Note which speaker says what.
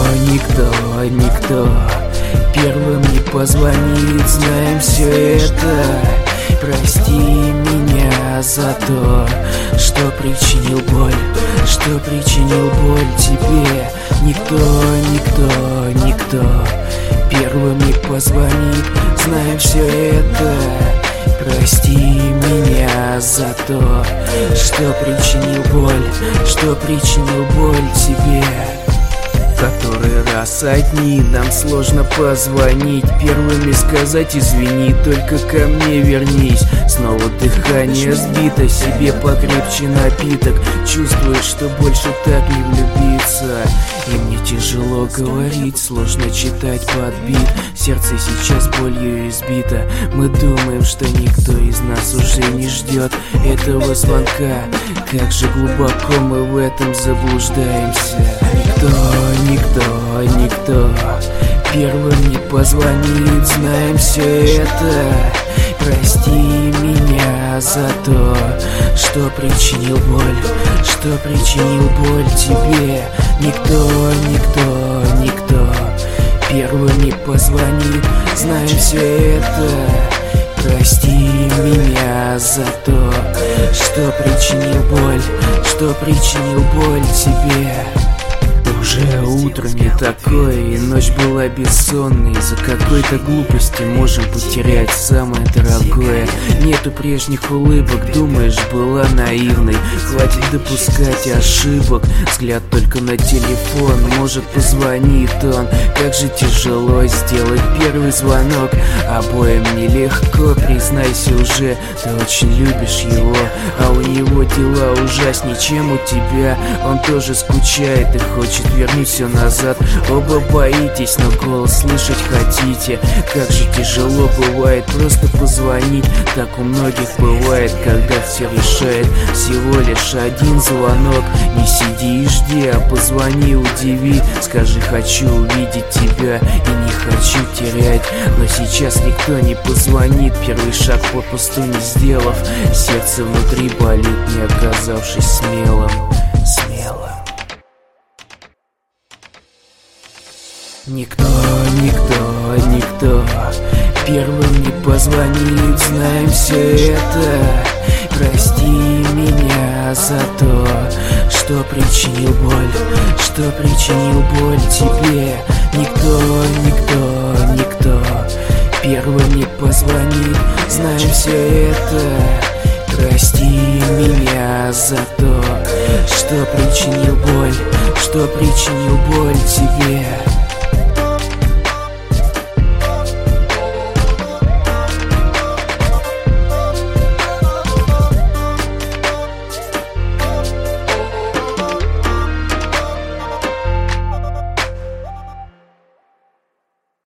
Speaker 1: никто первым не позвонит, знаем все это. Прости меня за то, что причинил боль тебе. Никто первым не позвонит, знаем все это. Прости меня за то, что причинил боль тебе. Который раз одни нам сложно позвонить, первыми сказать извини, только ко мне вернись. Снова дыхание сбито, себе покрепче напиток. Чувствуешь, что больше так не влюбиться. И мне тяжело говорить, сложно читать под бит. Сердце сейчас болью избито. Мы думаем, что никто из нас уже не ждет этого звонка. Как же глубоко мы в этом заблуждаемся. Никто первым не позвонит, знаем все это. Прости меня за то, что причинил боль тебе. Никто первым не позвонит, знаем все это. Прости меня за то, что причинил боль тебе. Уже утро не такое, и ночь была бессонной. Из-за какой-то глупости можем потерять самое дорогое. Нету прежних улыбок, думаешь, была наивной. Хватит допускать ошибок, взгляд только на телефон. Может, позвонит он, как же тяжело сделать первый звонок. Обоим нелегко, признайся уже, ты очень любишь его, а у него дела ужаснее, чем у тебя. Он тоже скучает и хочет вернуть все назад. Оба боитесь, но голос слышать хотите. Как же тяжело бывает просто позвонить. Так у многих бывает, когда все решает всего лишь один звонок. Не сиди и жди, а позвони, удиви. Скажи, хочу увидеть тебя и не хочу терять. Но сейчас никто не позвонит, первый шаг попусту не сделав. Сердце внутри болит, не оказавшись смелым. Никто первым не позвонит, знаем все это. Прости меня за то, что причинил боль тебе. Никто первым не позвонит, знаем все это. Прости меня за то, что причинил боль тебе.